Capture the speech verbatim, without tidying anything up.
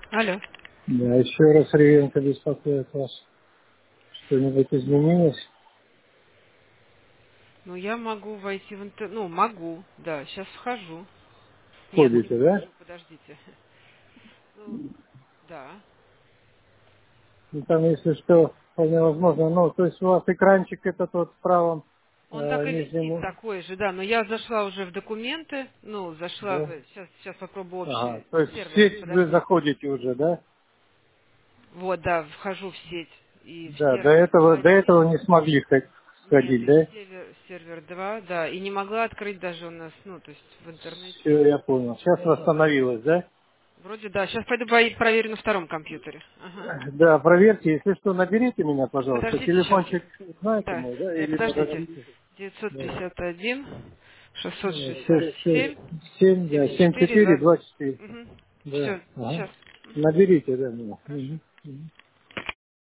Алло. Да, еще раз Ревенко беспокоит вас. Что-нибудь изменилось? Ну, я могу войти в интернет. Ну, могу, да, сейчас вхожу. Нет, не Ходите, да? вхожу, подождите. Ну, да. Ну, там, если что, вполне возможно. Ну, то есть у вас экранчик этот вот в правом Он так э, и висит, нижнем, такой же, да. Но я зашла уже в документы. Ну, зашла да? в... Сейчас, сейчас попробую Ага, общий то есть в сервер. сеть вы Подождите. заходите уже, да? Вот, да, вхожу в сеть. И в Да, до сервер этого, до этого один. не смогли х- Нет, сходить, и в да? сервер, сервер два, да. И не могла открыть даже у нас, ну, то есть в интернете. Все, я понял. Сейчас восстановилось, да? Вроде да. Сейчас пойду по- проверю на втором компьютере. Ага. Да, проверьте, если что, наберите меня, пожалуйста. Подождите сейчас. Телефончик знаете Да, мой, да? э, Или подождите. подождите. Да. девятьсот пятьдесят один, шестьсот шестьдесят шесть, шесть, семь, семь, да, семьдесят семь, четыре, четыре, двадцать. два, четыре. Угу. Да. Все, Ага. сейчас. Наберите, да, меня. Хорошо. Мгм. Мгм.